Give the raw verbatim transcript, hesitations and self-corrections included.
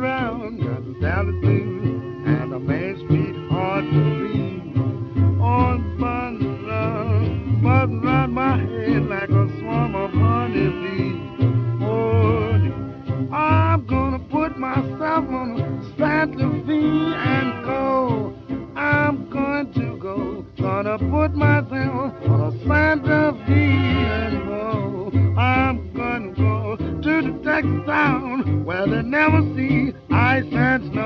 around, got the salad blues, and the man's feet hard to leave. On buzzing round, buzzing round my head like a swarm of honeybees. Oh, I'm gonna put myself on a Santa Fe and go. I'm going to go, gonna put myself on a Santa Fe and go. I'm gonna go to the Texas town where they never see ice and snow.